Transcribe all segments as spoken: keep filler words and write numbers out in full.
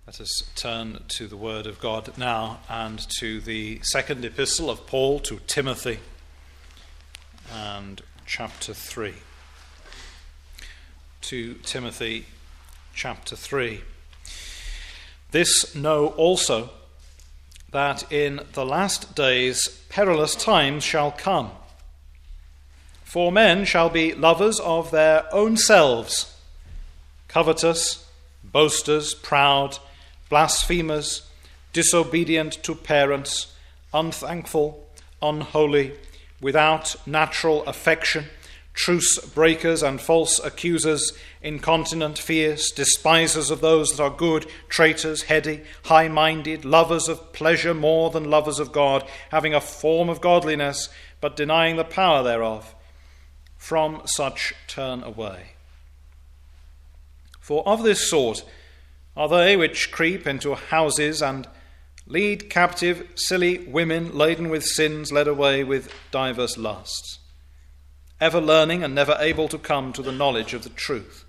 Let us turn to the Word of God now and to the second epistle of Paul to Timothy and chapter three. To Timothy chapter three. This know also, that in the last days perilous times shall come. For men shall be lovers of their own selves, covetous, boasters, proud, blasphemers, disobedient to parents, unthankful, unholy, without natural affection, truce breakers and false accusers, incontinent, fierce, despisers of those that are good, traitors, heady, high-minded, lovers of pleasure more than lovers of God, having a form of godliness, but denying the power thereof. From such turn away. For of this sort are they which creep into houses and lead captive silly women laden with sins, led away with divers lusts, ever learning and never able to come to the knowledge of the truth.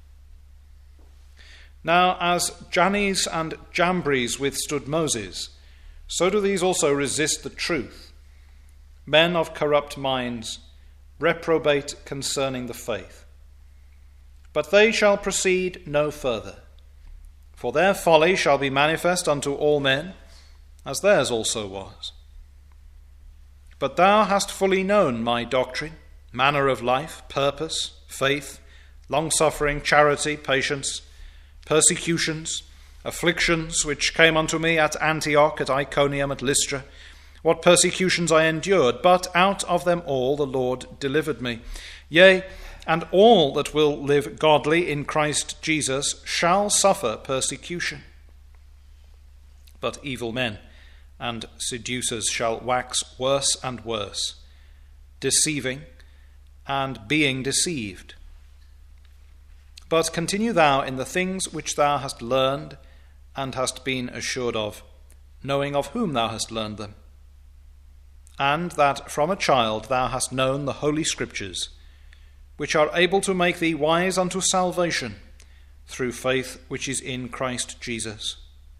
Now, as Jannes and Jambres withstood Moses, so do these also resist the truth, men of corrupt minds, reprobate concerning the faith. But they shall proceed no further, for their folly shall be manifest unto all men, as theirs also was. But thou hast fully known my doctrine, manner of life, purpose, faith, long-suffering, charity, patience, persecutions, afflictions, which came unto me at Antioch, at Iconium, at Lystra, what persecutions I endured, but out of them all the Lord delivered me. Yea, and all that will live godly in Christ Jesus shall suffer persecution. But evil men and seducers shall wax worse and worse, deceiving and being deceived. But continue thou in the things which thou hast learned and hast been assured of, knowing of whom thou hast learned them, and that from a child thou hast known the holy Scriptures, which are able to make thee wise unto salvation through faith which is in Christ Jesus.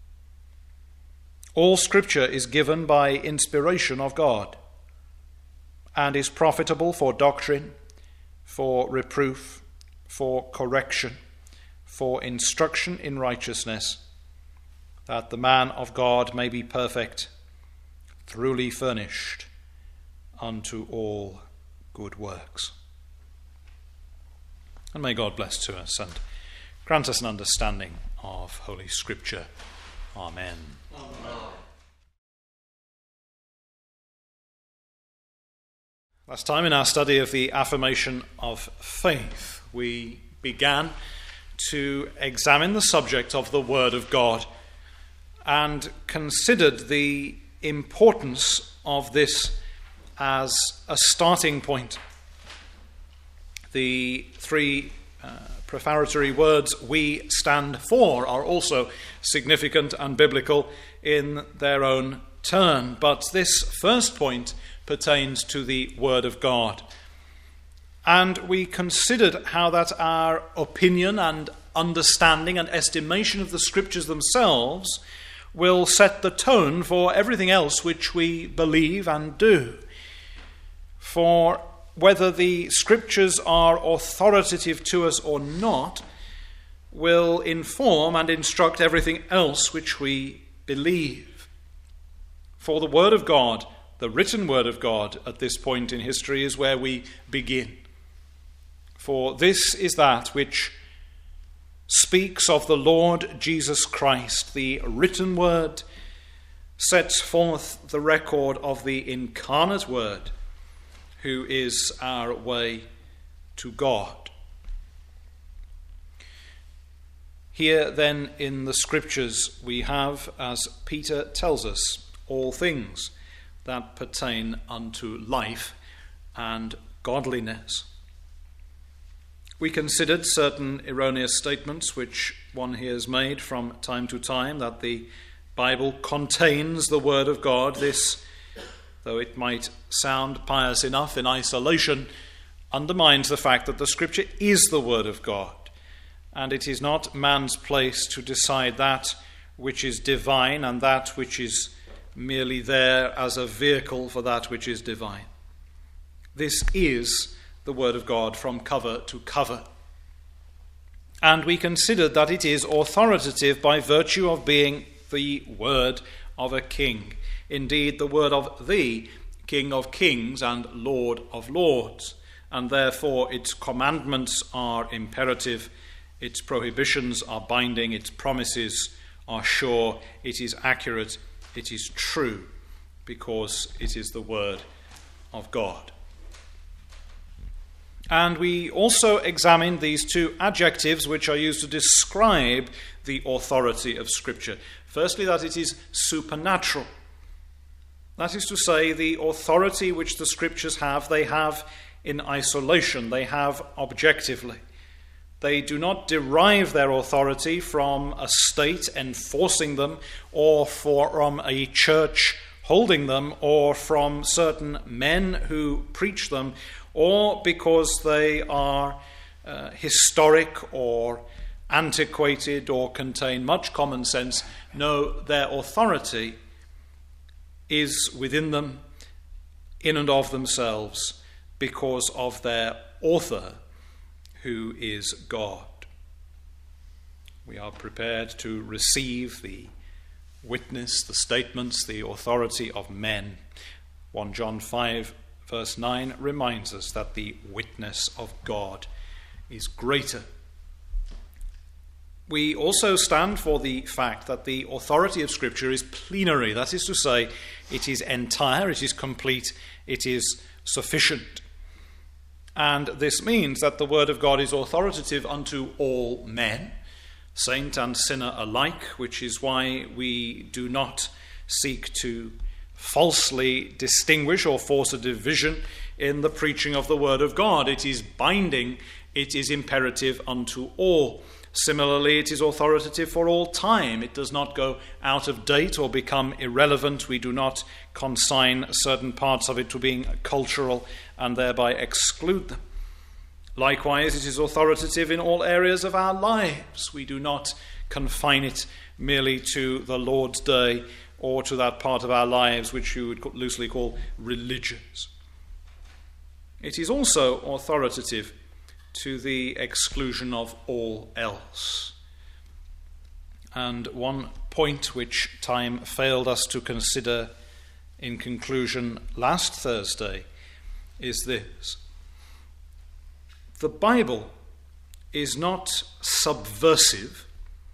All Scripture is given by inspiration of God, and is profitable for doctrine, for reproof, for correction, for instruction in righteousness, that the man of God may be perfect, truly furnished unto all good works. And may God bless to us and grant us an understanding of Holy Scripture. Amen. Amen. Last time in our study of the affirmation of faith, we began to examine the subject of the Word of God and considered the importance of this as a starting point. The three uh, prefatory words, "we stand for," are also significant and biblical in their own turn. But this first point pertains to the Word of God. And we considered how that our opinion and understanding and estimation of the Scriptures themselves will set the tone for everything else which we believe and do. For whether the Scriptures are authoritative to us or not will inform and instruct everything else which we believe. For the Word of God, the written Word of God at this point in history, is where we begin. For this is that which speaks of the Lord Jesus Christ. The written Word sets forth the record of the incarnate Word, who is our way to God. Here then in the Scriptures we have, as Peter tells us, all things that pertain unto life and godliness. We considered certain erroneous statements which one hears made from time to time, that the Bible contains the Word of God. This, though it might sound pious enough in isolation, undermines the fact that the Scripture is the Word of God, and it is not man's place to decide that which is divine and that which is merely there as a vehicle for that which is divine. This is the Word of God from cover to cover. And we considered that it is authoritative by virtue of being the word of a king. Indeed, the word of the King of Kings and Lord of Lords. And therefore its commandments are imperative, its prohibitions are binding, its promises are sure, it is accurate, it is true, because it is the word of God. And we also examined these two adjectives which are used to describe the authority of Scripture. Firstly, that it is supernatural. That is to say, the authority which the Scriptures have, they have in isolation, they have objectively. They do not derive their authority from a state enforcing them, or from a church holding them, or from certain men who preach them, or because they are uh, historic or antiquated or contain much common sense. No, their authority is within them, in and of themselves, because of their author, who is God. We are prepared to receive the witness, the statements, the authority of men. First John five verse nine reminds us that the witness of God is greater. We also stand for the fact that the authority of Scripture is plenary. That is to say, it is entire, it is complete, it is sufficient. And this means that the Word of God is authoritative unto all men, saint and sinner alike, which is why we do not seek to falsely distinguish or force a division in the preaching of the Word of God. It is binding, it is imperative unto all. Similarly, it is authoritative for all time. It does not go out of date or become irrelevant. We do not consign certain parts of it to being cultural and thereby exclude them. Likewise, it is authoritative in all areas of our lives. We do not confine it merely to the Lord's Day or to that part of our lives which you would loosely call religious. It is also authoritative to the exclusion of all else. And one point which time failed us to consider in conclusion last Thursday is this. The Bible is not subversive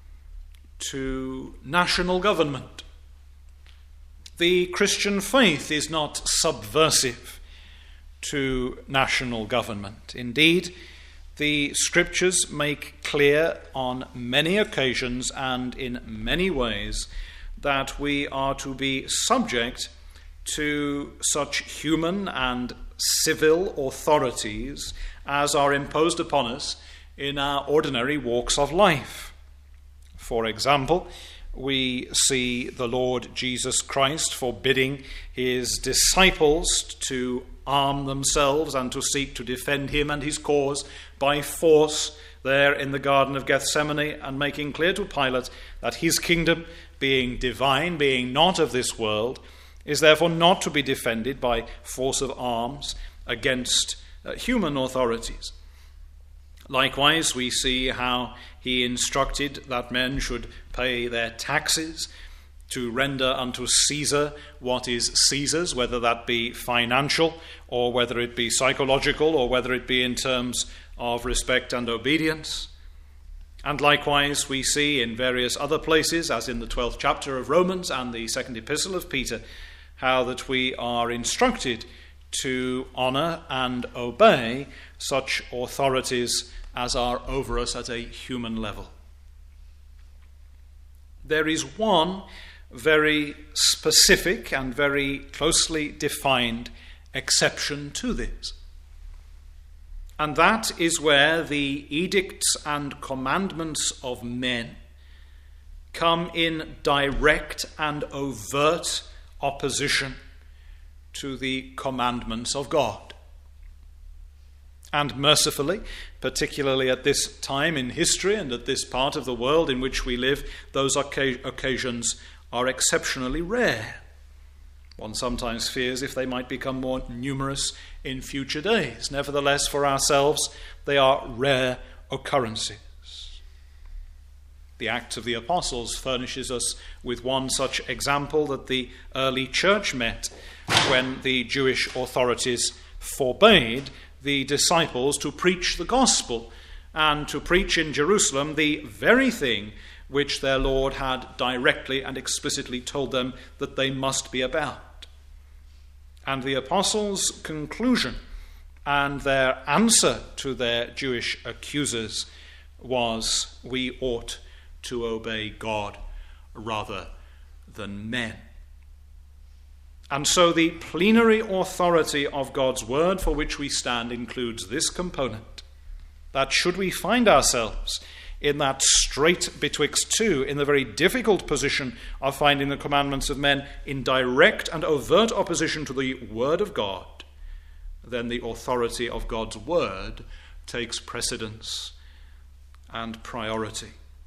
to national government. The Christian faith is not subversive to national government. Indeed, the Scriptures make clear on many occasions and in many ways that we are to be subject to such human and civil authorities as are imposed upon us in our ordinary walks of life. For example, we see the Lord Jesus Christ forbidding his disciples to arm themselves and to seek to defend him and his cause by force there in the Garden of Gethsemane, and making clear to Pilate that his kingdom, being divine, being not of this world, is therefore not to be defended by force of arms against uh, human authorities. Likewise, we see how he instructed that men should pay their taxes, to render unto Caesar what is Caesar's, whether that be financial or whether it be psychological or whether it be in terms of respect and obedience. And likewise, we see in various other places, as in the twelfth chapter of Romans and the second epistle of Peter, how that we are instructed to honour and obey such authorities as are over us at a human level. There is one very specific and very closely defined exception to this. And that is where the edicts and commandments of men come in direct and overt opposition to the commandments of God. And mercifully, particularly at this time in history and at this part of the world in which we live, those occasions are exceptionally rare. One sometimes fears if they might become more numerous in future days. Nevertheless, for ourselves, they are rare occurrences. The Acts of the Apostles furnishes us with one such example that the early church met when the Jewish authorities forbade the disciples to preach the gospel and to preach in Jerusalem the very thing which their Lord had directly and explicitly told them that they must be about. And the apostles' conclusion and their answer to their Jewish accusers was, we ought to obey God rather than men. And so the plenary authority of God's word for which we stand includes this component, that should we find ourselves in that strait betwixt two, in the very difficult position of finding the commandments of men in direct and overt opposition to the word of God, then the authority of God's word takes precedence and priority.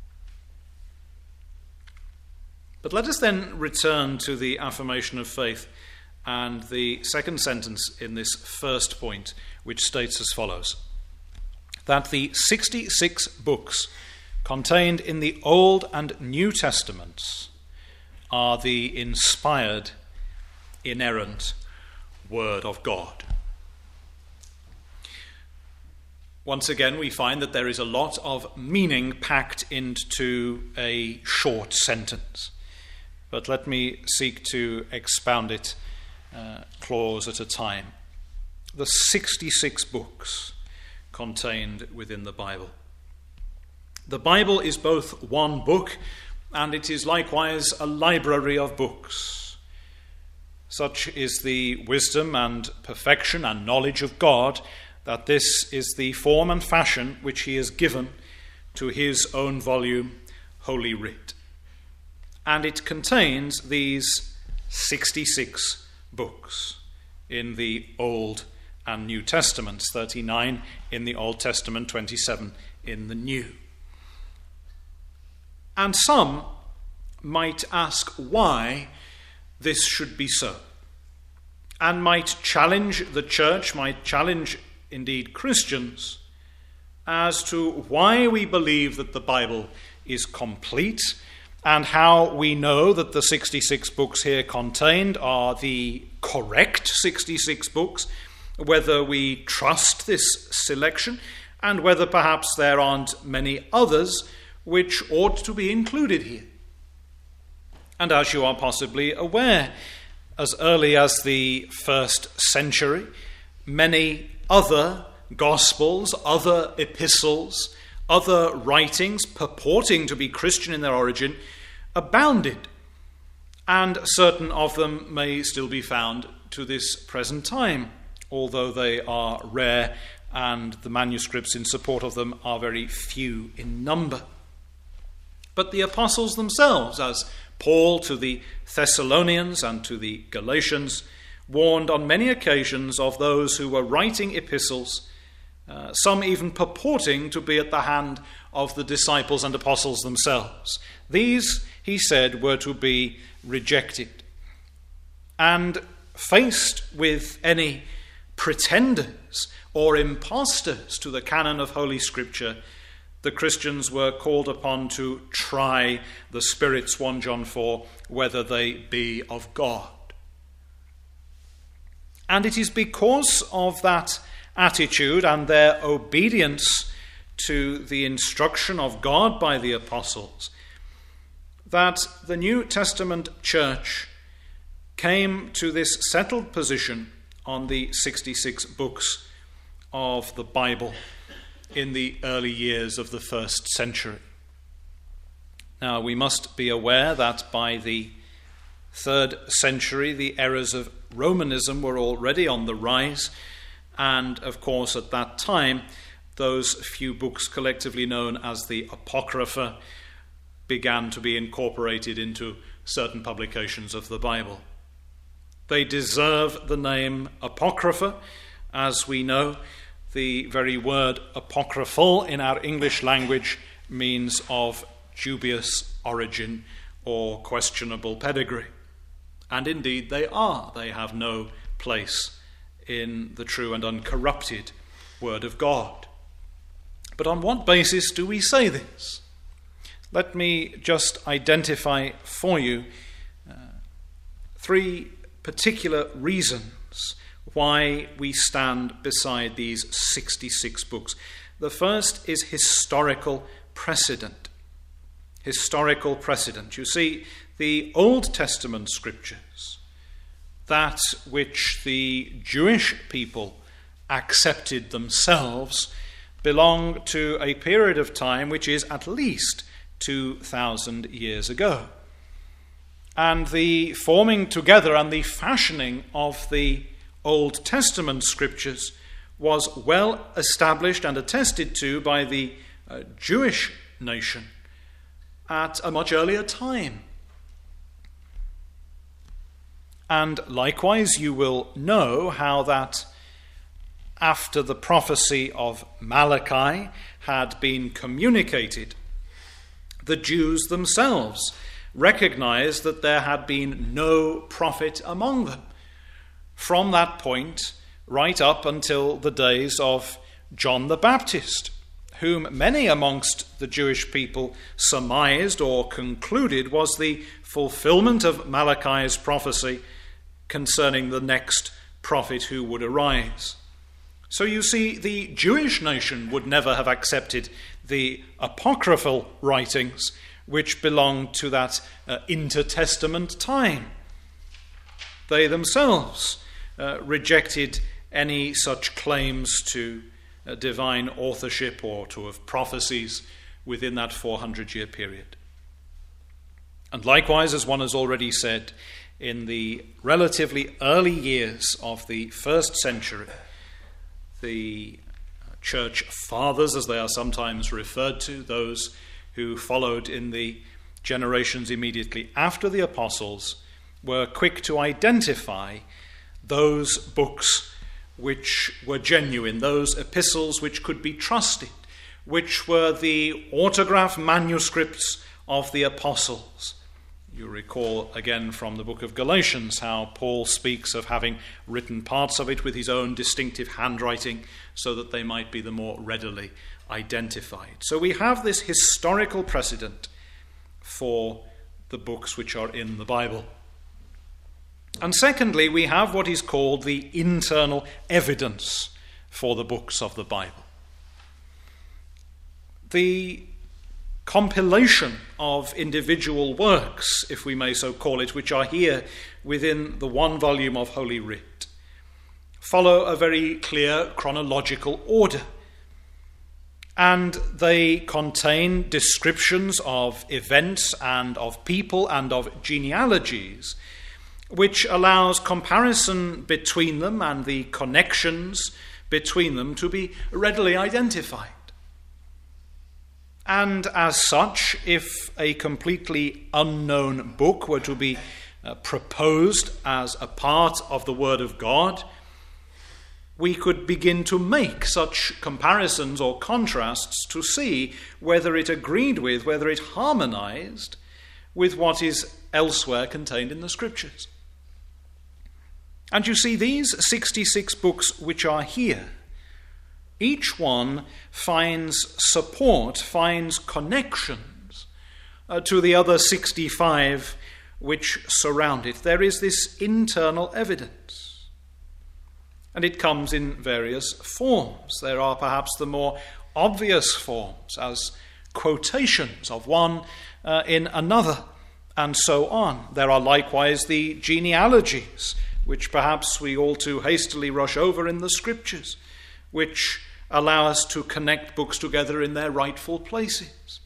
But let us then return to the affirmation of faith and the second sentence in this first point, which states as follows: that the sixty-six books contained in the Old and New Testaments are the inspired, inerrant Word of God. Once again, we find that there is a lot of meaning packed into a short sentence. But let me seek to expound it uh, clause at a time. The sixty-six books contained within the Bible. The Bible is both one book, and it is likewise a library of books. Such is the wisdom and perfection and knowledge of God, that this is the form and fashion which he has given to his own volume, Holy Writ. And it contains these sixty-six books in the Old and New Testaments, thirty-nine in the Old Testament, twenty-seven in the New. And some might ask why this should be so, and might challenge the church, might challenge indeed Christians, as to why we believe that the Bible is complete, and how we know that the sixty-six books here contained are the correct sixty-six books, whether we trust this selection, and whether perhaps there aren't many others which ought to be included here. And as you are possibly aware, as early as the first century, many other gospels, other epistles, other writings purporting to be Christian in their origin abounded, and certain of them may still be found to this present time, although they are rare and the manuscripts in support of them are very few in number. But the apostles themselves, as Paul to the Thessalonians and to the Galatians, warned on many occasions of those who were writing epistles, uh, some even purporting to be at the hand of the disciples and apostles themselves. These, he said, were to be rejected. And faced with any pretenders or impostors to the canon of Holy Scripture, the Christians were called upon to try the spirits, First John four, whether they be of God. And it is because of that attitude and their obedience to the instruction of God by the apostles that the New Testament church came to this settled position on the sixty-six books of the Bible in the early years of the first century. Now, we must be aware that by the third century, the errors of Romanism were already on the rise, and of course at that time, those few books collectively known as the Apocrypha began to be incorporated into certain publications of the Bible. They deserve the name Apocrypha, as we know the very word apocryphal in our English language means of dubious origin or questionable pedigree. And indeed they are. They have no place in the true and uncorrupted Word of God. But on what basis do we say this? Let me just identify for you uh, three particular reasons why we stand beside these sixty-six books. The first is historical precedent. Historical precedent. You see, the Old Testament scriptures, that which the Jewish people accepted themselves, belong to a period of time which is at least two thousand years ago. And the forming together and the fashioning of the Old Testament scriptures was well established and attested to by the uh, Jewish nation at a much earlier time. And likewise, you will know how that after the prophecy of Malachi had been communicated, the Jews themselves recognized that there had been no prophet among them from that point right up until the days of John the Baptist, whom many amongst the Jewish people surmised or concluded was the fulfillment of Malachi's prophecy concerning the next prophet who would arise. So you see, the Jewish nation would never have accepted the apocryphal writings which belonged to that uh, intertestament time. They themselves uh, rejected any such claims to uh, divine authorship or to have prophecies within that four hundred year period. And likewise, as one has already said, in the relatively early years of the first century, the church fathers, as they are sometimes referred to, those who followed in the generations immediately after the apostles, were quick to identify those books which were genuine, those epistles which could be trusted, which were the autograph manuscripts of the apostles. You recall again from the book of Galatians how Paul speaks of having written parts of it with his own distinctive handwriting so that they might be the more readily identified. So we have this historical precedent for the books which are in the Bible. And secondly, we have what is called the internal evidence for the books of the Bible. The compilation of individual works, if we may so call it, which are here within the one volume of Holy Writ, follow a very clear chronological order. And they contain descriptions of events and of people and of genealogies, which allows comparison between them and the connections between them to be readily identified. And as such, if a completely unknown book were to be uh, proposed as a part of the Word of God, we could begin to make such comparisons or contrasts to see whether it agreed with, whether it harmonized with what is elsewhere contained in the Scriptures. And you see, these sixty-six books which are here, each one finds support, finds connections uh, to the other sixty-five which surround it. There is this internal evidence. And it comes in various forms. There are perhaps the more obvious forms, as quotations of one uh, in another, and so on. There are likewise the genealogies, which perhaps we all too hastily rush over in the Scriptures, which allow us to connect books together in their rightful places.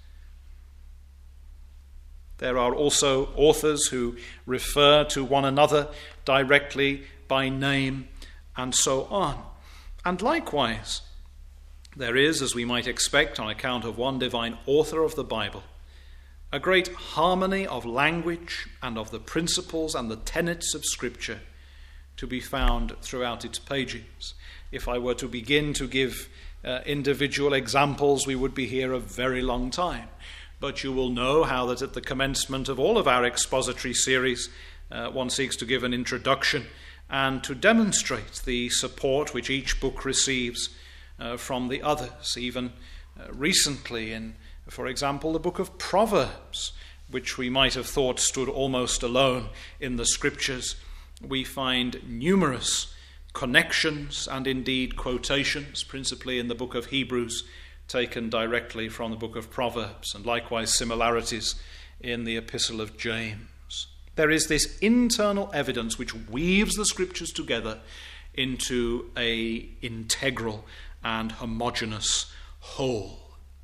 There are also authors who refer to one another directly by name, and so on. And likewise, there is, as we might expect on account of one divine author of the Bible, a great harmony of language and of the principles and the tenets of Scripture, to be found throughout its pages. If I were to begin to give uh, individual examples, we would be here a very long time. But you will know how that at the commencement of all of our expository series, uh, one seeks to give an introduction and to demonstrate the support which each book receives uh, from the others. Even uh, recently in, for example, the book of Proverbs, which we might have thought stood almost alone in the Scriptures, we find numerous connections and indeed quotations, principally in the book of Hebrews, taken directly from the book of Proverbs, and likewise similarities in the epistle of James. There is this internal evidence which weaves the Scriptures together into an integral and homogeneous whole.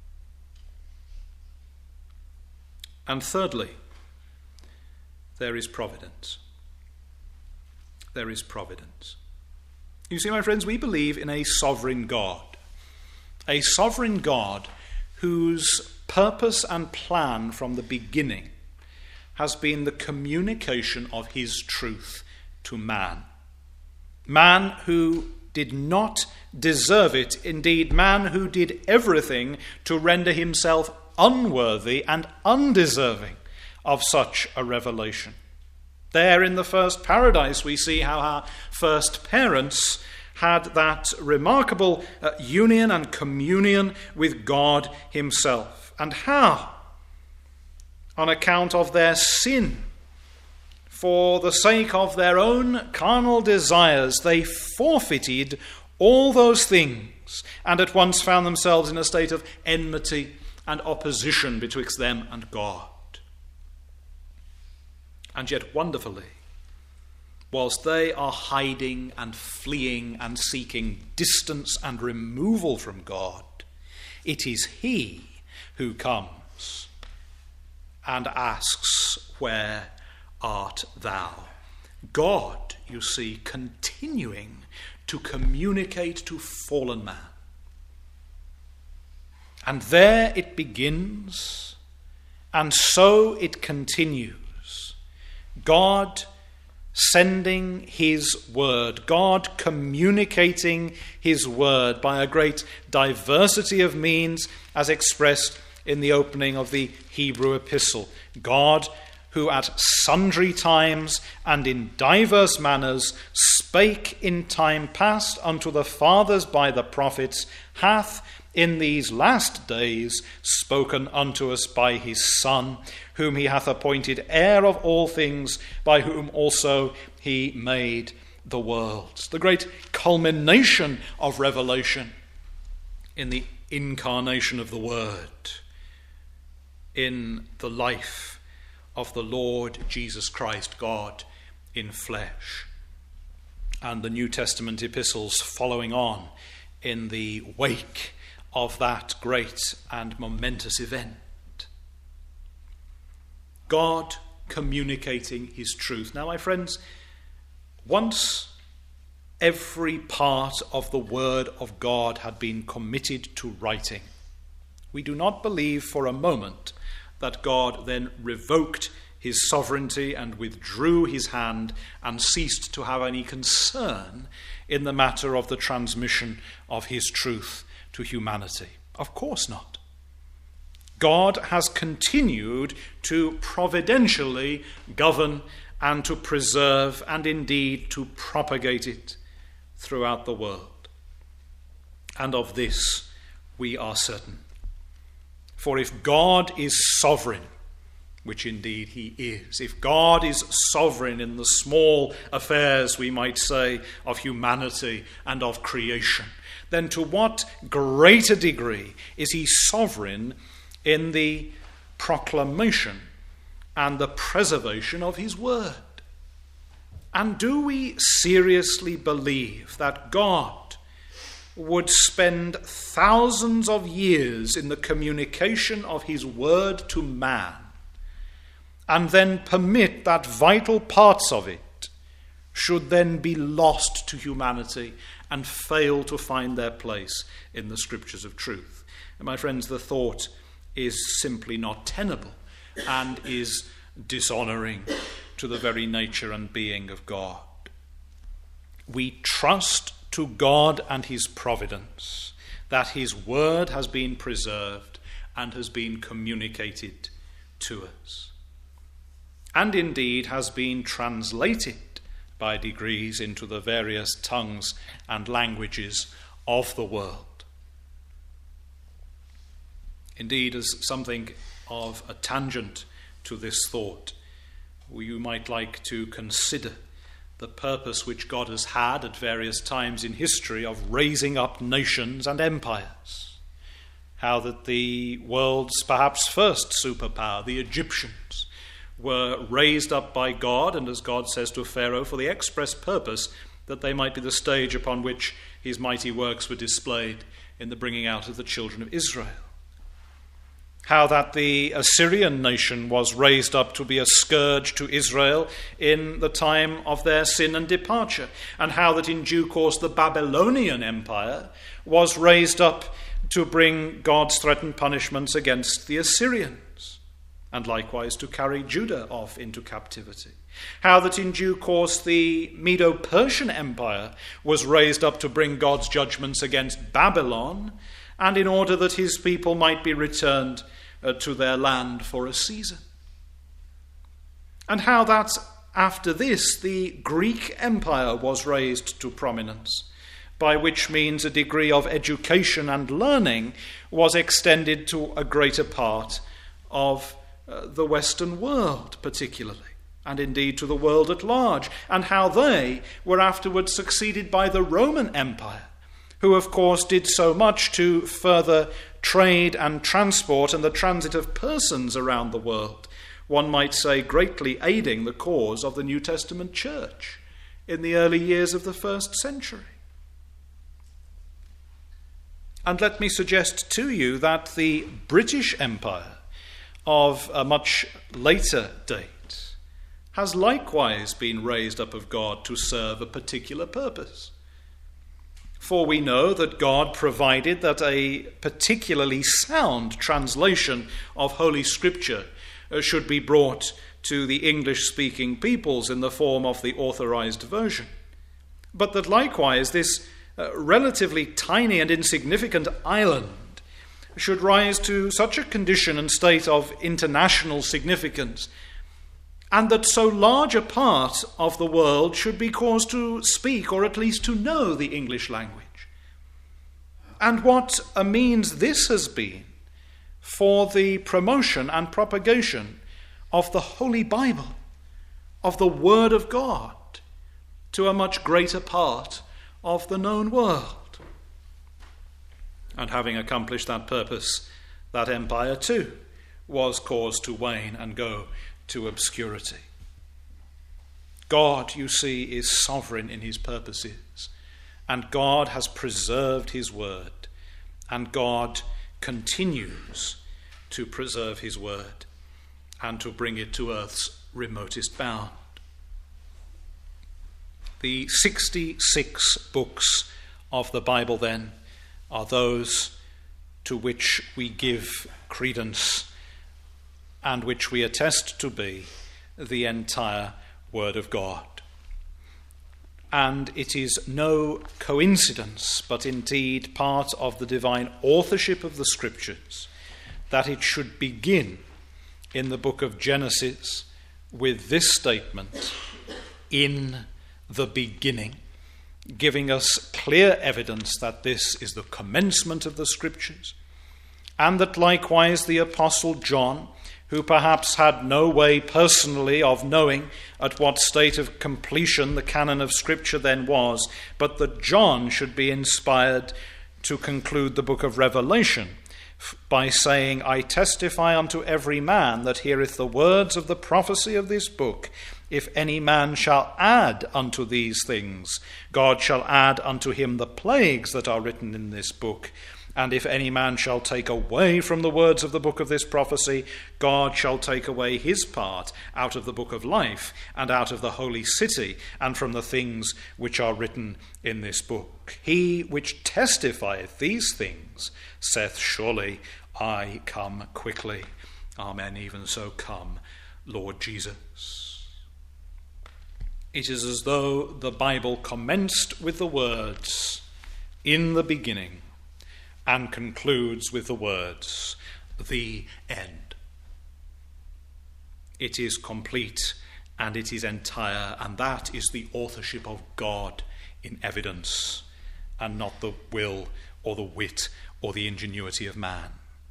And thirdly, there is providence. There is providence. You see, my friends, we believe in a sovereign God. A sovereign God whose purpose and plan from the beginning has been the communication of his truth to man. Man who did not deserve it, indeed, man who did everything to render himself unworthy and undeserving of such a revelation. There in the first paradise we see how our first parents had that remarkable uh, union and communion with God himself, and how, on account of their sin, for the sake of their own carnal desires, they forfeited all those things and at once found themselves in a state of enmity and opposition betwixt them and God. And yet, wonderfully, whilst they are hiding and fleeing and seeking distance and removal from God, it is he who comes and asks, "Where art thou?" God, you see, continuing to communicate to fallen man. And there it begins, and so it continues. God sending his word, God communicating his word by a great diversity of means as expressed in the opening of the Hebrew epistle. God who at sundry times and in diverse manners spake in time past unto the fathers by the prophets, hath in these last days spoken unto us by his Son, whom he hath appointed heir of all things, by whom also he made the worlds. The great culmination of revelation in the incarnation of the Word, in the life of the Lord Jesus Christ, God in flesh. And the New Testament epistles following on in the wake of that great and momentous event. God communicating his truth. Now, my friends, once every part of the word of God had been committed to writing, we do not believe for a moment that God then revoked his sovereignty and withdrew his hand and ceased to have any concern in the matter of the transmission of his truth to humanity. Of course not. God has continued to providentially govern and to preserve and indeed to propagate it throughout the world. And of this we are certain. For if God is sovereign, which indeed he is, if God is sovereign in the small affairs, we might say, of humanity and of creation, then to what greater degree is he sovereign in the proclamation and the preservation of his word? And do we seriously believe that God would spend thousands of years in the communication of his word to man, and then permit that vital parts of it should then be lost to humanity and fail to find their place in the scriptures of truth? And my friends, the thought is simply not tenable and is dishonoring to the very nature and being of God. we trust to God and his providence that his word has been preserved and has been communicated to us, and indeed has been translated by degrees into the various tongues and languages of the world. Indeed, as something of a tangent to this thought, you might like to consider the purpose which God has had at various times in history of raising up nations and empires. How that the world's perhaps first superpower, the Egyptians, were raised up by God, and as God says to Pharaoh, for the express purpose that they might be the stage upon which his mighty works were displayed in the bringing out of the children of Israel. How that the Assyrian nation was raised up to be a scourge to Israel in the time of their sin and departure, and how that in due course the Babylonian Empire was raised up to bring God's threatened punishments against the Assyrians, and likewise to carry Judah off into captivity. How that in due course the Medo-Persian Empire was raised up to bring God's judgments against Babylon, and in order that his people might be returned uh, to their land for a season. And how that after this the Greek Empire was raised to prominence, by which means a degree of education and learning was extended to a greater part of uh, the Western world particularly, and indeed to the world at large, and how they were afterwards succeeded by the Roman Empire, who of course did so much to further trade and transport and the transit of persons around the world, one might say greatly aiding the cause of the New Testament church in the early years of the first century. And let me suggest to you that the British Empire of a much later date has likewise been raised up of God to serve a particular purpose. For we know that God provided that a particularly sound translation of Holy Scripture should be brought to the English-speaking peoples in the form of the authorized version. But that likewise this uh, relatively tiny and insignificant island should rise to such a condition and state of international significance, and that so large a part of the world should be caused to speak, or at least to know, the English language. And what a means this has been for the promotion and propagation of the Holy Bible, of the Word of God, to a much greater part of the known world. And having accomplished that purpose, that empire too was caused to wane and go to obscurity. God, you see, is sovereign in his purposes, and God has preserved his word, and God continues to preserve his word and to bring it to earth's remotest bound. The sixty-six books of the Bible, then, are those to which we give credence and which we attest to be the entire Word of God. And it is no coincidence, but indeed part of the divine authorship of the Scriptures, that it should begin in the book of Genesis with this statement, "In the beginning," giving us clear evidence that this is the commencement of the Scriptures, and that likewise the Apostle John, who perhaps had no way personally of knowing at what state of completion the canon of Scripture then was, but that John should be inspired to conclude the book of Revelation by saying, "I testify unto every man that heareth the words of the prophecy of this book. If any man shall add unto these things, God shall add unto him the plagues that are written in this book. And if any man shall take away from the words of the book of this prophecy, God shall take away his part out of the book of life, and out of the holy city, and from the things which are written in this book. He which testifieth these things saith, Surely I come quickly. Amen. Even so come, Lord Jesus." it is as though the Bible commenced with the words, "In the beginning," and concludes with the words, "The end." It is complete and it is entire, and that is the authorship of God in evidence, and not the will or the wit or the ingenuity of man.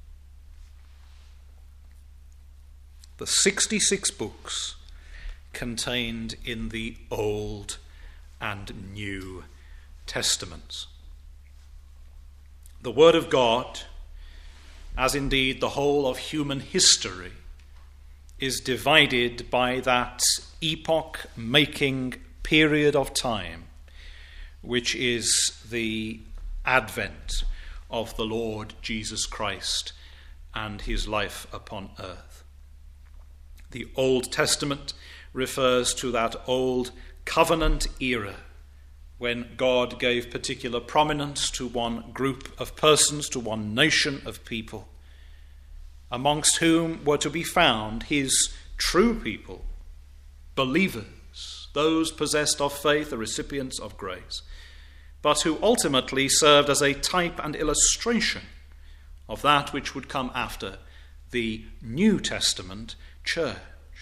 The sixty-six books contained in the Old and New Testaments. The Word of God, as indeed the whole of human history, is divided by that epoch-making period of time, which is the advent of the Lord Jesus Christ and his life upon earth. The Old Testament refers to that old covenant era when God gave particular prominence to one group of persons, to one nation of people, amongst whom were to be found his true people, believers, those possessed of faith, the recipients of grace, but who ultimately served as a type and illustration of that which would come after, the New Testament church.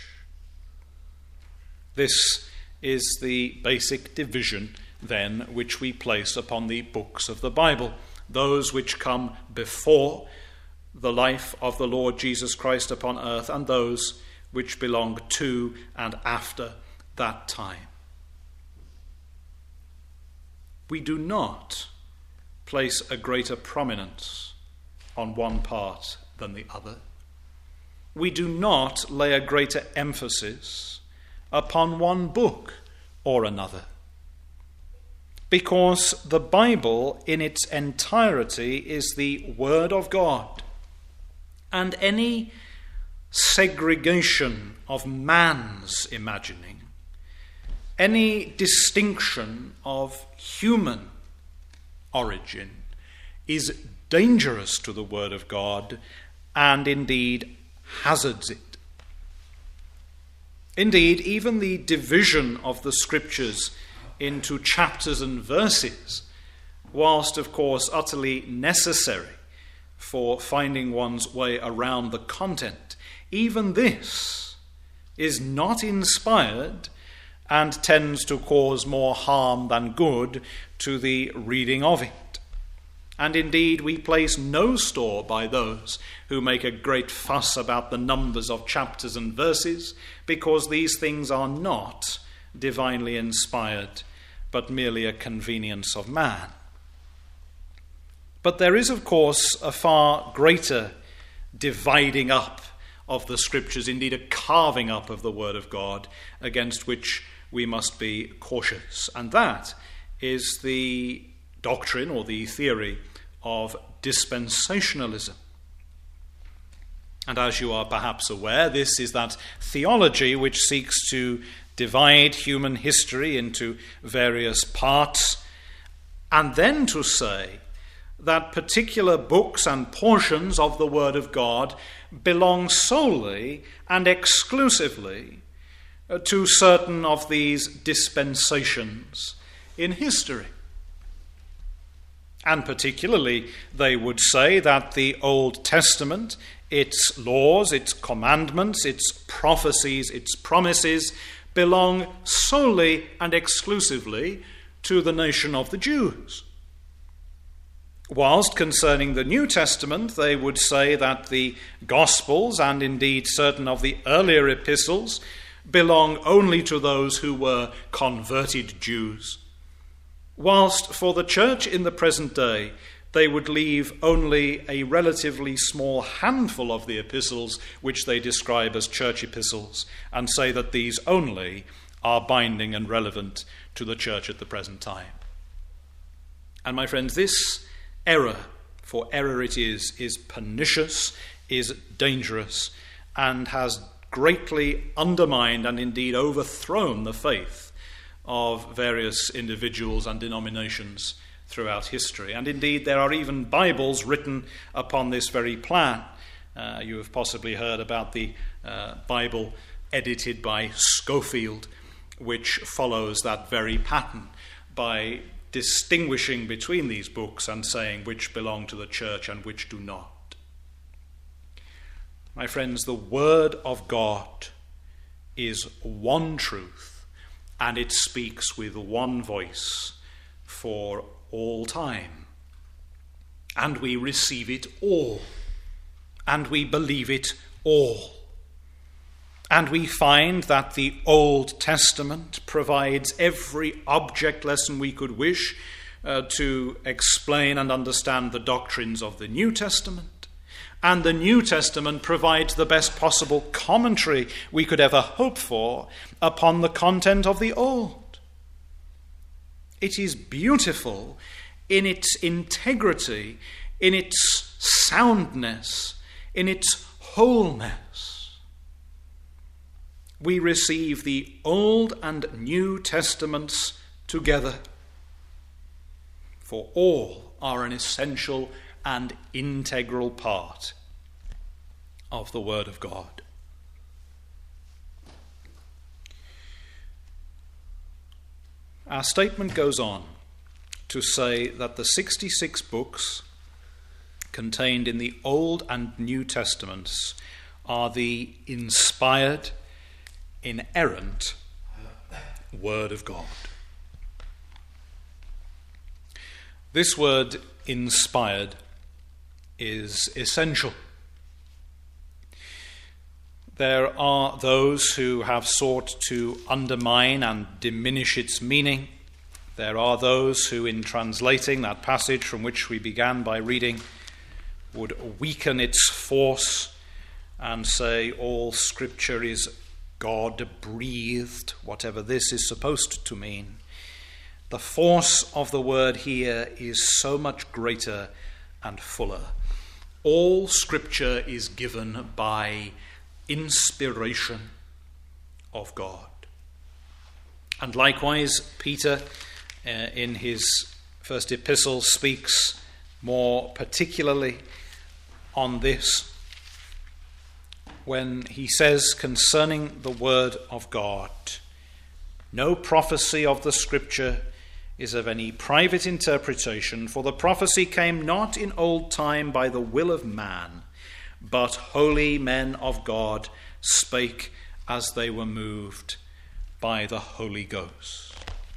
This is the basic division, then, which we place upon the books of the Bible, those which come before the life of the Lord Jesus Christ upon earth, and those which belong to and after that time. We do not place a greater prominence on one part than the other. We do not lay a greater emphasis upon one book or another, because the Bible in its entirety is the Word of God, and any segregation of man's imagining, any distinction of human origin, is dangerous to the Word of God, and indeed hazards it. Indeed, even the division of the Scriptures into chapters and verses, whilst of course utterly necessary for finding one's way around the content, even this is not inspired and tends to cause more harm than good to the reading of it. And indeed, we place no store by those who make a great fuss about the numbers of chapters and verses, because these things are not divinely inspired, but merely a convenience of man. But there is, of course, a far greater dividing up of the Scriptures, indeed a carving up of the Word of God, against which we must be cautious. And that is the doctrine or the theory of dispensationalism. And as you are perhaps aware, this is that theology which seeks to divide human history into various parts, and then to say that particular books and portions of the Word of God belong solely and exclusively to certain of these dispensations in history. And particularly, they would say that the Old Testament, its laws, its commandments, its prophecies, its promises, belong solely and exclusively to the nation of the Jews. Whilst concerning the New Testament, they would say that the Gospels, and indeed certain of the earlier epistles, belong only to those who were converted Jews. Whilst for the church in the present day, they would leave only a relatively small handful of the epistles which they describe as church epistles, and say that these only are binding and relevant to the church at the present time. And my friends, this error, for error it is, is pernicious, is dangerous, and has greatly undermined and indeed overthrown the faith of various individuals and denominations throughout history. And indeed, there are even Bibles written upon this very plan. Uh, you have possibly heard about the uh, Bible edited by Scofield, which follows that very pattern by distinguishing between these books and saying which belong to the church and which do not. My friends, the Word of God is one truth, and it speaks with one voice for all time. And we receive it all, and we believe it all. And we find that the Old Testament provides every object lesson we could wish uh, to explain and understand the doctrines of the New Testament. And the New Testament provides the best possible commentary we could ever hope for upon the content of the Old. It is beautiful in its integrity, in its soundness, in its wholeness. We receive the Old and New Testaments together, for all are an essential and integral part of the Word of God. Our statement goes on to say that the sixty-six books contained in the Old and New Testaments are the inspired, inerrant Word of God. This word inspired is essential. There are those who have sought to undermine and diminish its meaning. There are those who, in translating that passage from which we began by reading, would weaken its force and say all Scripture is God-breathed, whatever this is supposed to mean. The force of the word here is so much greater and fuller. All Scripture is given by inspiration of God. And likewise, Peter, uh, in his first epistle, speaks more particularly on this when he says concerning the word of God, no prophecy of the Scripture is of any private interpretation, for the prophecy came not in old time by the will of man, but holy men of God spake as they were moved by the Holy Ghost.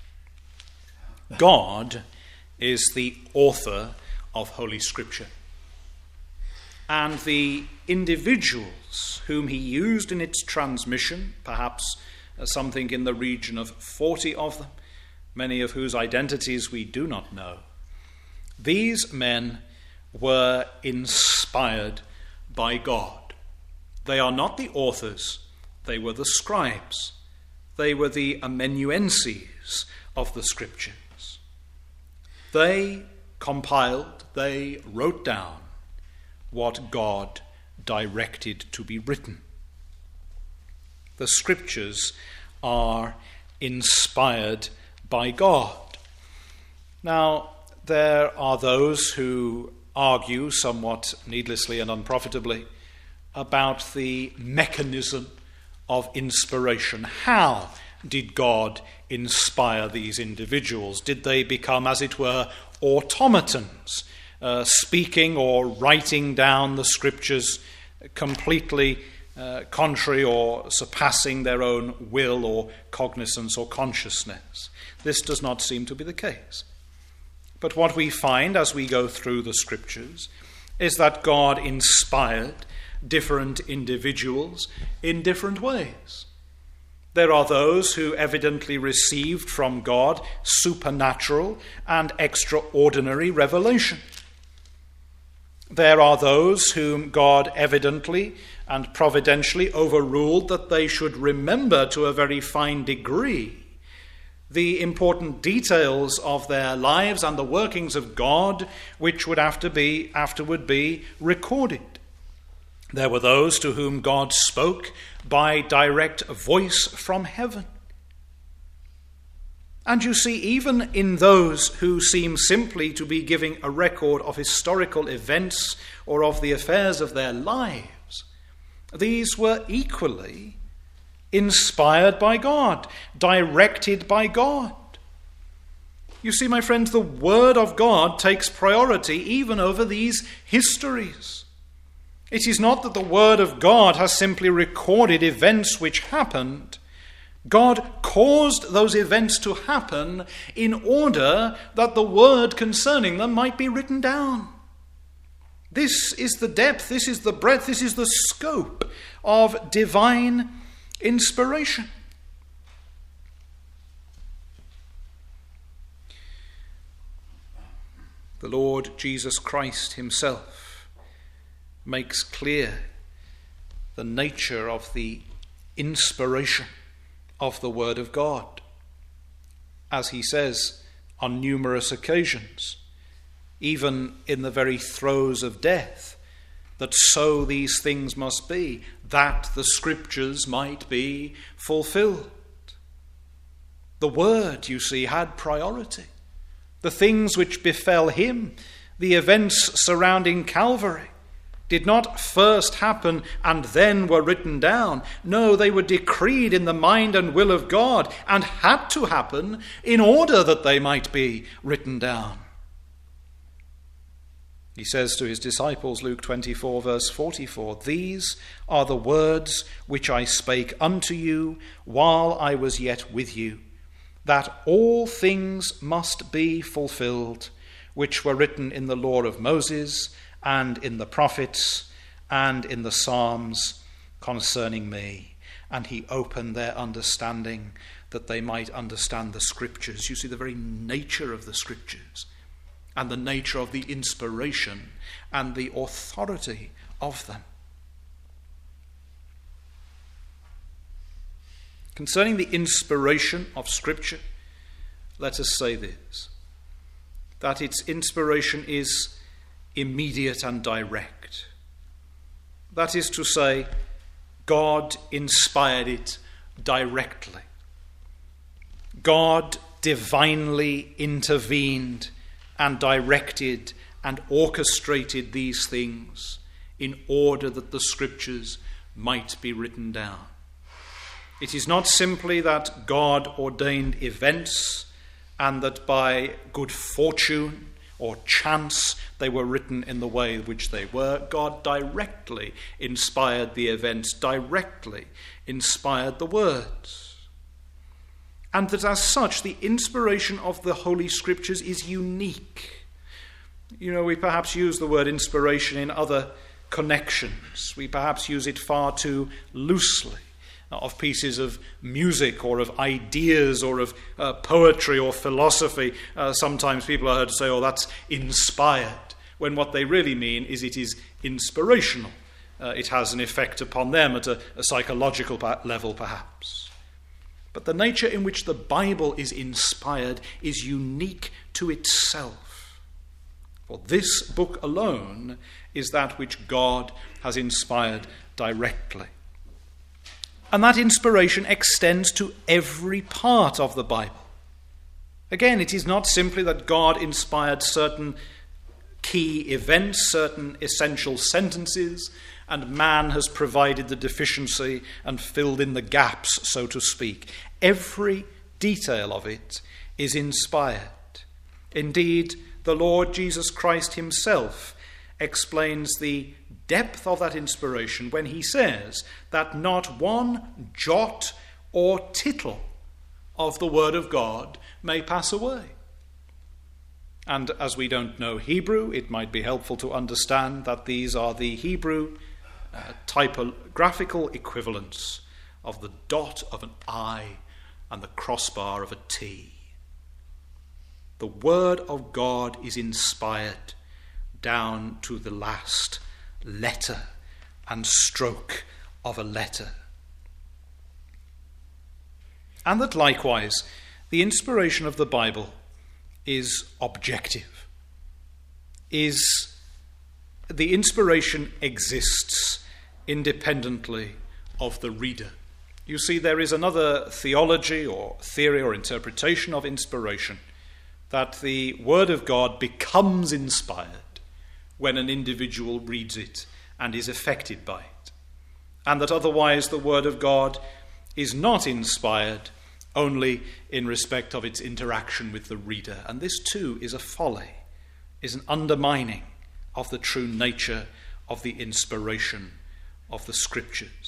God is the author of Holy Scripture, and the individuals whom he used in its transmission, perhaps something in the region of forty of them, many of whose identities we do not know, these men were inspired by God. They are not the authors, they were the scribes. They were the amanuenses of the Scriptures. They compiled, they wrote down what God directed to be written. The Scriptures are inspired by God. Now, there are those who argue somewhat needlessly and unprofitably about the mechanism of inspiration. How did God inspire these individuals? Did they become, as it were, automatons, uh, speaking or writing down the Scriptures completely uh, contrary or surpassing their own will or cognizance or consciousness? This does not seem to be the case. But what we find as we go through the Scriptures is that God inspired different individuals in different ways. There are those who evidently received from God supernatural and extraordinary revelation. There are those whom God evidently and providentially overruled that they should remember to a very fine degree the important details of their lives and the workings of God, which would have to be afterward be recorded. There were those to whom God spoke by direct voice from heaven. And you see, even in those who seem simply to be giving a record of historical events or of the affairs of their lives, these were equally inspired by God, directed by God. You see, my friends, the Word of God takes priority even over these histories. It is not that the Word of God has simply recorded events which happened. God caused those events to happen in order that the word concerning them might be written down. This is the depth, this is the breadth, this is the scope of divine inspiration. The Lord Jesus Christ himself makes clear the nature of the inspiration of the Word of God, as he says on numerous occasions, even in the very throes of death, that so these things must be, that the Scriptures might be fulfilled. The Word, you see, had priority. The things which befell him, the events surrounding Calvary, did not first happen and then were written down. No, they were decreed in the mind and will of God and had to happen in order that they might be written down. He says to his disciples, Luke twenty-four, verse forty-four, "These are the words which I spake unto you while I was yet with you, that all things must be fulfilled, which were written in the law of Moses, and in the prophets, and in the Psalms concerning me." And he opened their understanding that they might understand the Scriptures. You see the very nature of the Scriptures and the nature of the inspiration and the authority of them. Concerning the inspiration of Scripture, let us say this, that its inspiration is immediate and direct. That is to say, God inspired it directly. God divinely intervened and directed and orchestrated these things in order that the Scriptures might be written down. It is not simply that God ordained events and that by good fortune or chance they were written in the way which they were. God directly inspired the events, directly inspired the words. And that as such, the inspiration of the Holy Scriptures is unique. You know, we perhaps use the word inspiration in other connections. We perhaps use it far too loosely. Of pieces of music or of ideas or of uh, poetry or philosophy. Uh, sometimes people are heard to say, oh, that's inspired, when what they really mean is it is inspirational. Uh, it has an effect upon them at a, a psychological level, perhaps. But the nature in which the Bible is inspired is unique to itself. For this book alone is that which God has inspired directly. And that inspiration extends to every part of the Bible. Again, it is not simply that God inspired certain key events, certain essential sentences, and man has provided the deficiency and filled in the gaps, so to speak. Every detail of it is inspired. Indeed, the Lord Jesus Christ himself explains the depth of that inspiration when he says that not one jot or tittle of the word of God may pass away. And as we don't know Hebrew, it might be helpful to understand that these are the Hebrew uh, typographical equivalents of the dot of an I and the crossbar of a T. The word of God is inspired down to the last letter and stroke of a letter. And that likewise, the inspiration of the Bible is objective. Is the inspiration exists independently of the reader. You see, there is another theology or theory or interpretation of inspiration, that the Word of God becomes inspired when an individual reads it and is affected by it, and that otherwise the Word of God is not inspired only in respect of its interaction with the reader. And this too is a folly, is an undermining of the true nature of the inspiration of the Scriptures.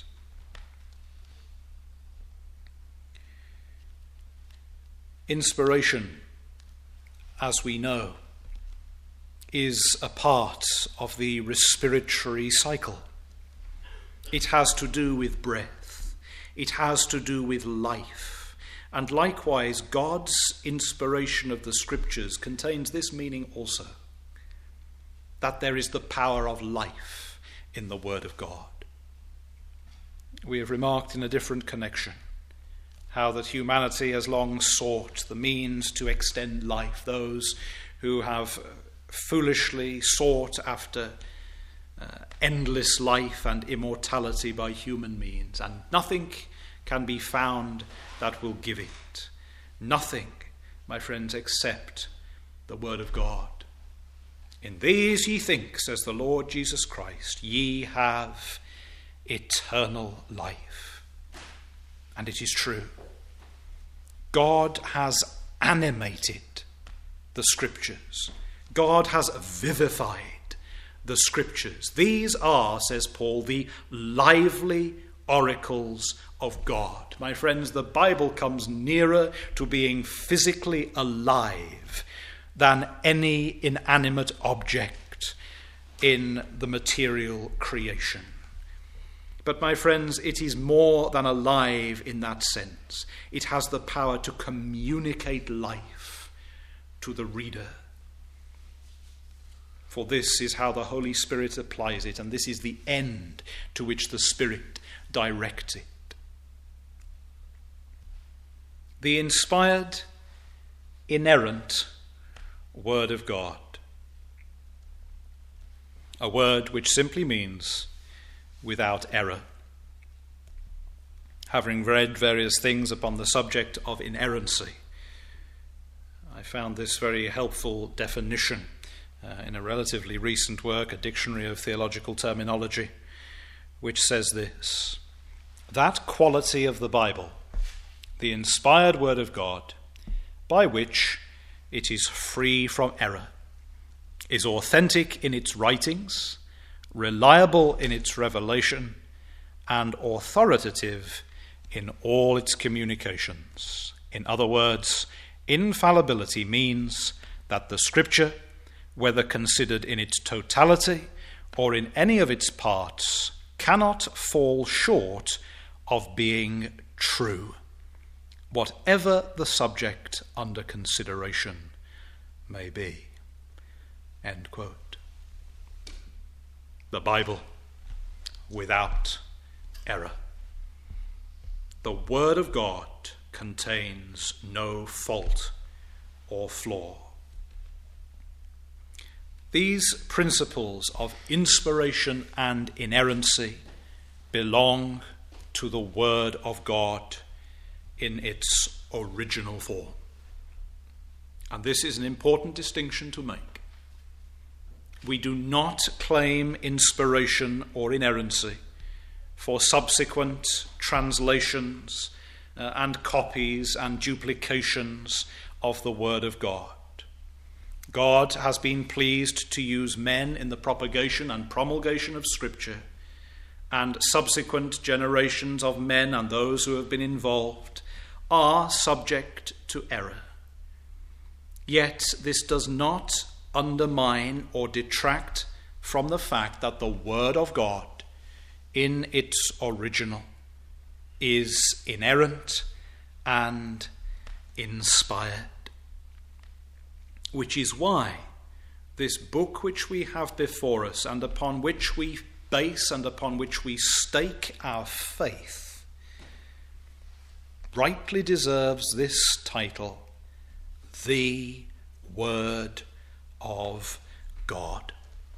Inspiration, as we know, is a part of the respiratory cycle. It has to do with breath. It has to do with life. And likewise, God's inspiration of the Scriptures contains this meaning also, that there is the power of life in the Word of God. We have remarked in a different connection how that humanity has long sought the means to extend life. Those who have foolishly sought after uh, endless life and immortality by human means, and nothing can be found that will give it. Nothing, my friends, except the Word of God. In these ye think, says the Lord Jesus Christ, ye have eternal life. And it is true. God has animated the Scriptures. God has vivified the Scriptures. These are, says Paul, the lively oracles of God. My friends, the Bible comes nearer to being physically alive than any inanimate object in the material creation. But my friends, it is more than alive in that sense. It has the power to communicate life to the reader. For this is how the Holy Spirit applies it, and this is the end to which the Spirit directs it. The inspired, inerrant Word of God. A word which simply means without error. Having read various things upon the subject of inerrancy, I found this very helpful definition uh, in a relatively recent work, a Dictionary of Theological Terminology, which says this: that quality of the Bible, the inspired Word of God, by which it is free from error, is authentic in its writings, reliable in its revelation, and authoritative in all its communications. In other words, infallibility means that the Scripture, whether considered in its totality or in any of its parts, cannot fall short of being true, whatever the subject under consideration may be. End quote. The Bible without error. The Word of God contains no fault or flaw. These principles of inspiration and inerrancy belong to the Word of God in its original form. And this is an important distinction to make. We do not claim inspiration or inerrancy for subsequent translations uh, and copies and duplications of the Word of God. God has been pleased to use men in the propagation and promulgation of Scripture, and subsequent generations of men and those who have been involved are subject to error. Yet this does not undermine or detract from the fact that the Word of God in its original is inerrant and inspired. Which is why this book which we have before us and upon which we base and upon which we stake our faith rightly deserves this title, The Word of God.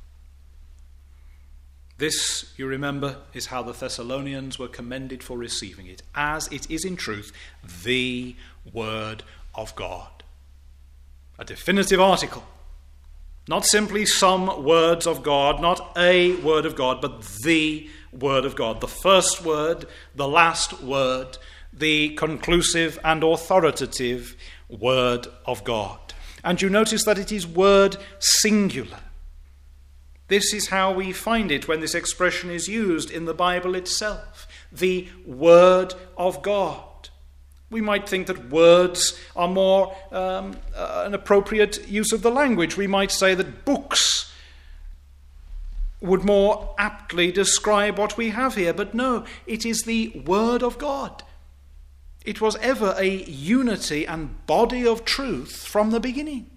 This, you remember, is how the Thessalonians were commended for receiving it, as it is in truth the Word of God. A definitive article, not simply some words of God, not a word of God, but the Word of God. The first word, the last word, the conclusive and authoritative Word of God. And you notice that it is word singular. This is how we find it when this expression is used in the Bible itself. The Word of God. We might think that words are more um, uh, an appropriate use of the language. We might say that books would more aptly describe what we have here. But no, it is the Word of God. It was ever a unity and body of truth from the beginning.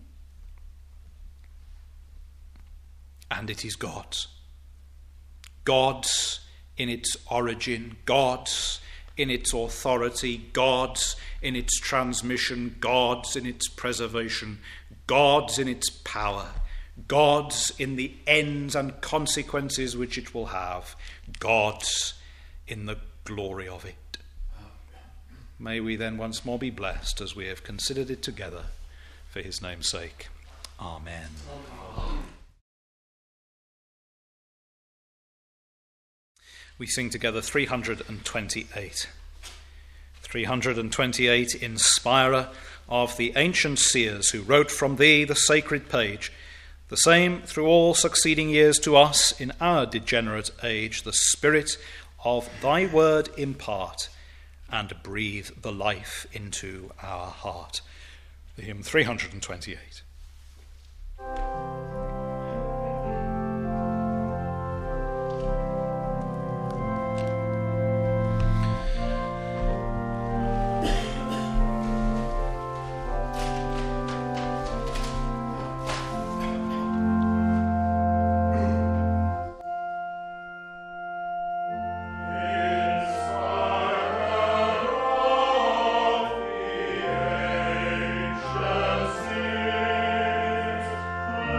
And it is God's. God's in its origin, God's in its authority, God's in its transmission, God's in its preservation, God's in its power, God's in the ends and consequences which it will have, God's in the glory of it. May we then once more be blessed as we have considered it together for his name's sake. Amen. Amen. We sing together three hundred twenty-eight. three hundred twenty-eight, Inspirer of the ancient seers who wrote from thee the sacred page, the same through all succeeding years to us in our degenerate age, the spirit of thy word impart, and breathe the life into our heart. The hymn three hundred twenty-eight. Ancient seas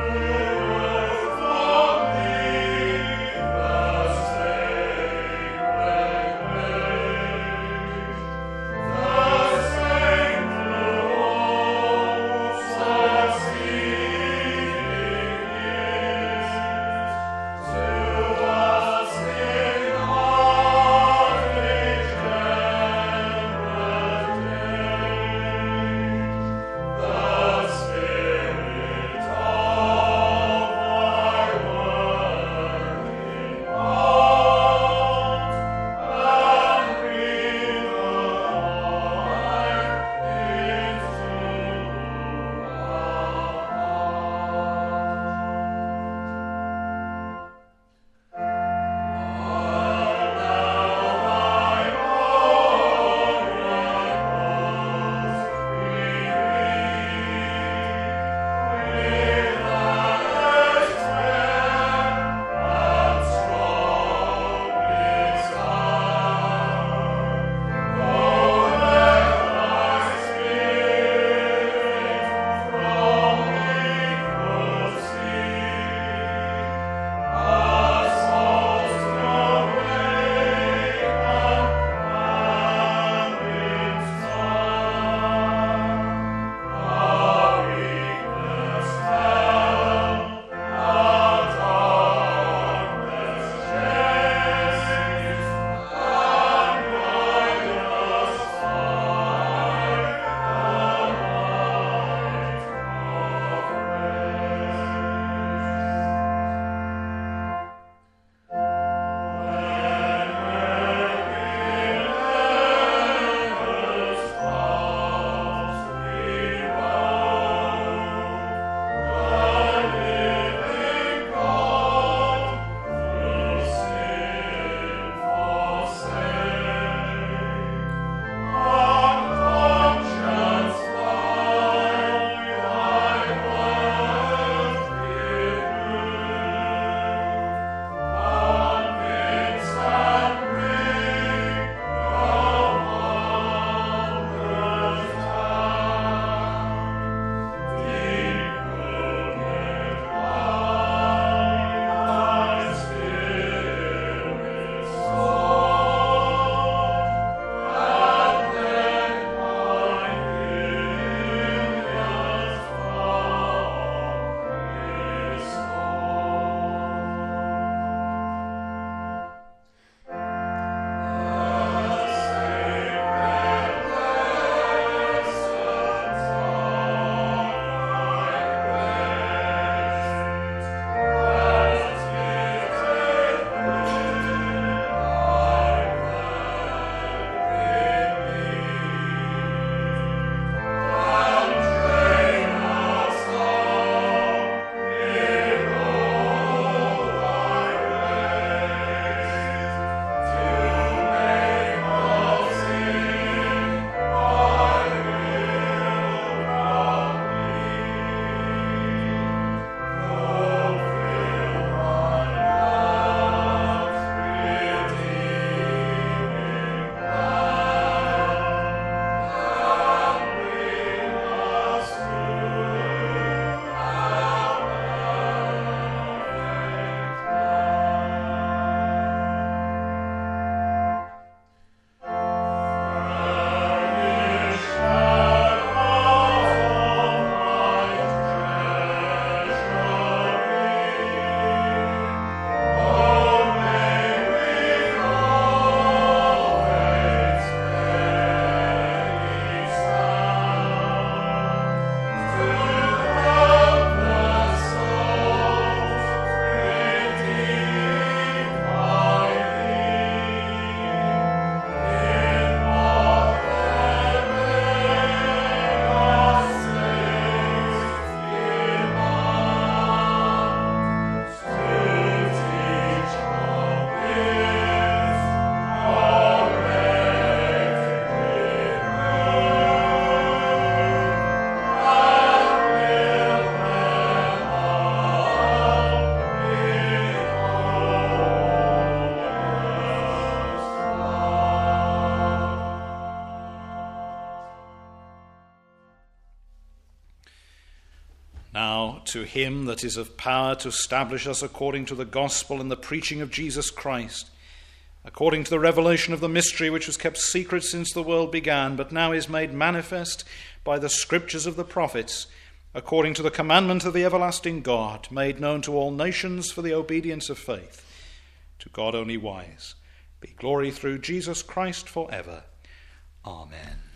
Now to him that is of power to establish us according to the gospel and the preaching of Jesus Christ, according to the revelation of the mystery which was kept secret since the world began, but now is made manifest by the scriptures of the prophets, according to the commandment of the everlasting God, made known to all nations for the obedience of faith. To God only wise be glory through Jesus Christ for ever. Amen.